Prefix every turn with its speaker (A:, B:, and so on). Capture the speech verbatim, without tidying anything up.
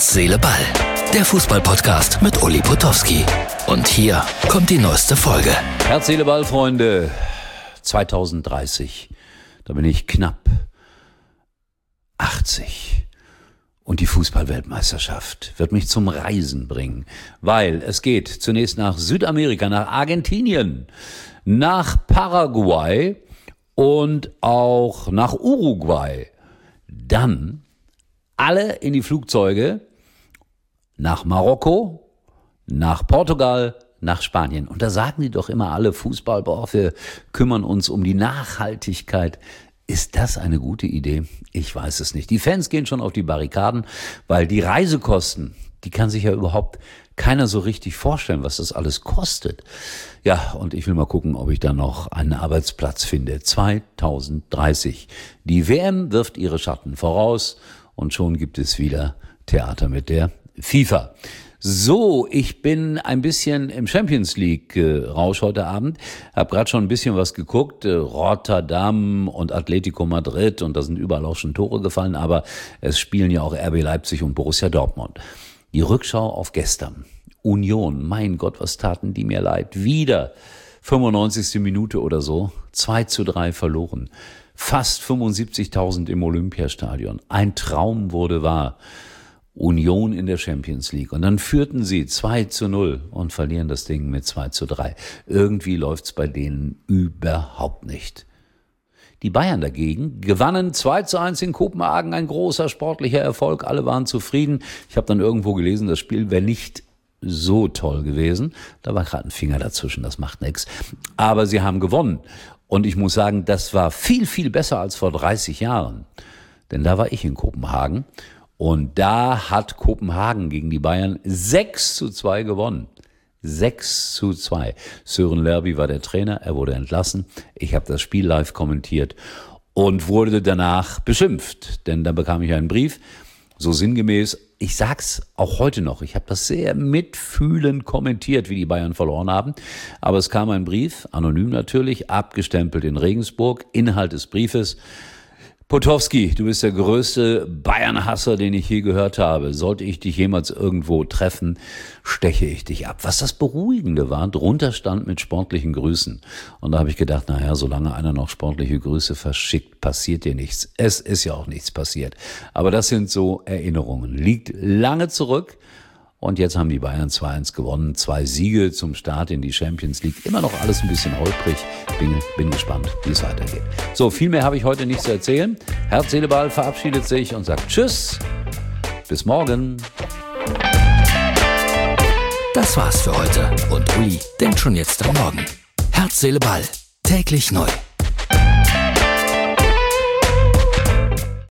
A: Herz, Seele, Ball. Der Fußball-Podcast mit Uli Potowski. Und hier kommt die neueste Folge.
B: Herz, Seele, Ball, Freunde. zwanzig dreißig. Da bin ich knapp achtzig. Und die Fußball-Weltmeisterschaft wird mich zum Reisen bringen. Weil es geht zunächst nach Südamerika, nach Argentinien, nach Paraguay und auch nach Uruguay. Dann alle in die Flugzeuge nach Marokko, nach Portugal, nach Spanien. Und da sagen die doch immer alle, Fußball, boah, wir kümmern uns um die Nachhaltigkeit. Ist das eine gute Idee? Ich weiß es nicht. Die Fans gehen schon auf die Barrikaden, weil die Reisekosten, die kann sich ja überhaupt keiner so richtig vorstellen, was das alles kostet. Ja, und ich will mal gucken, ob ich da noch einen Arbeitsplatz finde. zwanzig dreißig. Die W M wirft ihre Schatten voraus und schon gibt es wieder Theater mit der FIFA. So, ich bin ein bisschen im Champions League äh, Rausch heute Abend. Hab gerade schon ein bisschen was geguckt. Äh, Rotterdam und Atletico Madrid, und da sind überall auch schon Tore gefallen, aber es spielen ja auch R B Leipzig und Borussia Dortmund. Die Rückschau auf gestern. Union, mein Gott, was taten die mir leid. Wieder fünfundneunzigste Minute oder so, zwei zu drei verloren. Fast fünfundsiebzigtausend im Olympiastadion. Ein Traum wurde wahr. Union in der Champions League. Und dann führten sie zwei zu null und verlieren das Ding mit zwei zu drei. Irgendwie läuft's bei denen überhaupt nicht. Die Bayern dagegen gewannen zwei zu eins in Kopenhagen, ein großer sportlicher Erfolg, alle waren zufrieden. Ich habe dann irgendwo gelesen, das Spiel wäre nicht so toll gewesen. Da war gerade ein Finger dazwischen, das macht nichts. Aber sie haben gewonnen. Und ich muss sagen, das war viel, viel besser als vor dreißig Jahren. Denn da war ich in Kopenhagen. Und da hat Kopenhagen gegen die Bayern sechs zu zwei gewonnen. sechs zu zwei. Søren Lerby war der Trainer, er wurde entlassen. Ich habe das Spiel live kommentiert und wurde danach beschimpft. Denn da bekam ich einen Brief, so sinngemäß, ich sag's auch heute noch, ich habe das sehr mitfühlend kommentiert, wie die Bayern verloren haben. Aber es kam ein Brief, anonym natürlich, abgestempelt in Regensburg, Inhalt des Briefes: Potowski, du bist der größte Bayern-Hasser, den ich je gehört habe. Sollte ich dich jemals irgendwo treffen, steche ich dich ab. Was das Beruhigende war, drunter stand mit sportlichen Grüßen. Und da habe ich gedacht, naja, solange einer noch sportliche Grüße verschickt, passiert dir nichts. Es ist ja auch nichts passiert. Aber das sind so Erinnerungen. Liegt lange zurück. Und jetzt haben die Bayern zwei eins gewonnen. Zwei Siege zum Start in die Champions League. Immer noch alles ein bisschen holprig. Bin, bin gespannt, wie es weitergeht. So, viel mehr habe ich heute nicht zu erzählen. Herz, Seele, Ball verabschiedet sich und sagt Tschüss. Bis morgen.
A: Das war's für heute. Und Uli denkt schon jetzt am Morgen. Herz, Seele, Ball. Täglich neu.